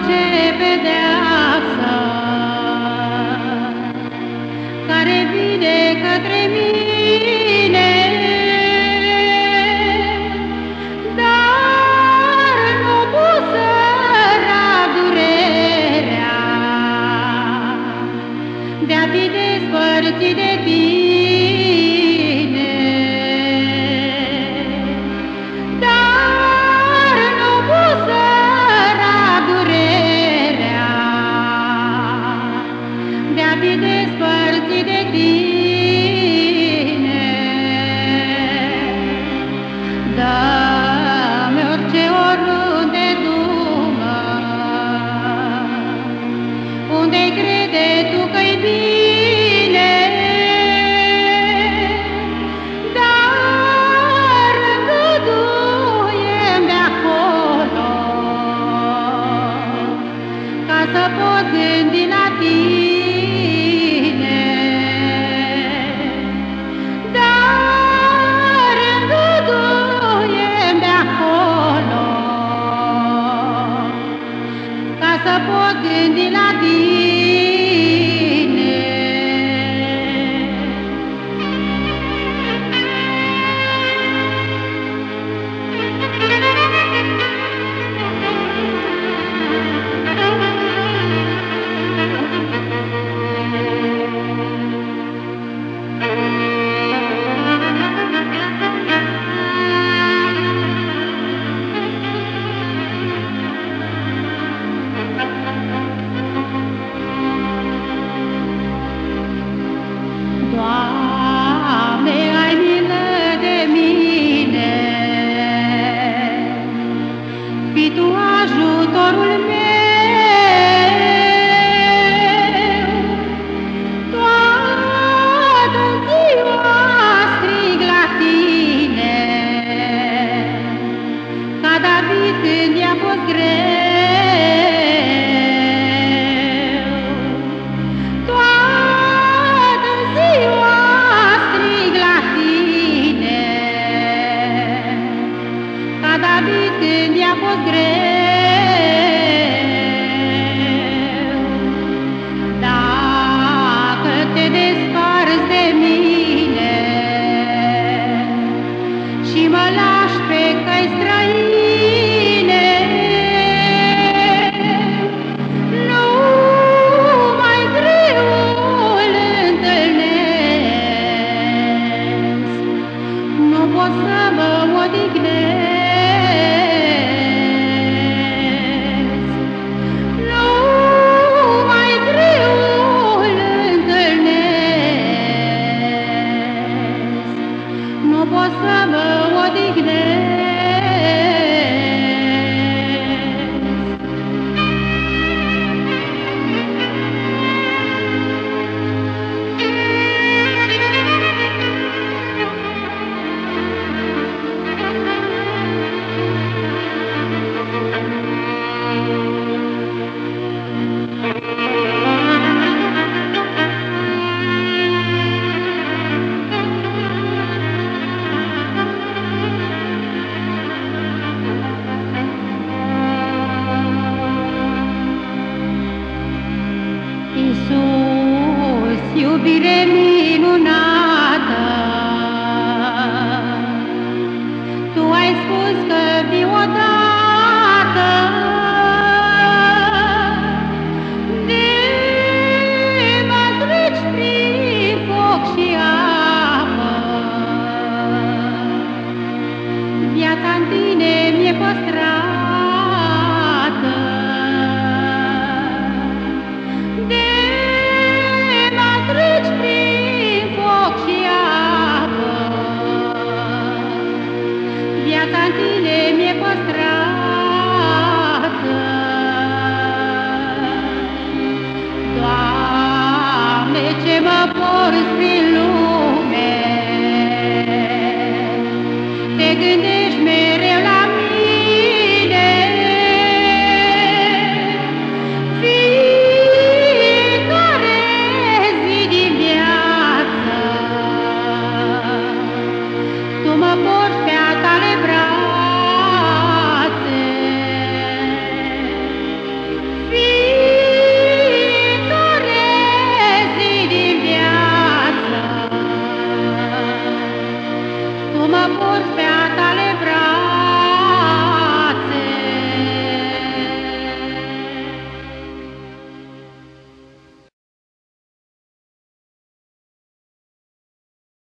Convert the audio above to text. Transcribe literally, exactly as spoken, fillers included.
orice pedeapsă care vine către mine, dar nu pot să rab durerea de-a fi despărțit de tine, dar nu pot să rab durerea de-a fi despărțit de tine. Dă-mi orice, oriunde dumă, unde-i crede tu că-i bine, dar îngăduie-mi de acolo ca să pot gândi la tine, dar îngăduie-mi de acolo ca să pot gândi la tine. Doamne, ai milă de mine, fii Tu ajutorul meu. Toată ziua strig la Tine, ca David când i-a fost greu. Toată ziua strig la Tine, ca David când i-a fost greu. Dacă te desparți de mine și mă lași pe căi străine, numai greul întâlnesc, nu pot să mă odihnesc. Numai greul întâlnesc, nu pot să mă odihnesc. Iisus, iubire minunată, Tu ai spus că vii odată, de mă treci prin foc și apă, viața-n Tine mi-e păstrată. De mă treci prin foc și apă, viața-n Tine mi-e păstrată. Doamne, ce mă porți prin lume, te gândești mereu la mine. Fiecare zi din viață Tu mă porți pe-a Tale brațe. porți pe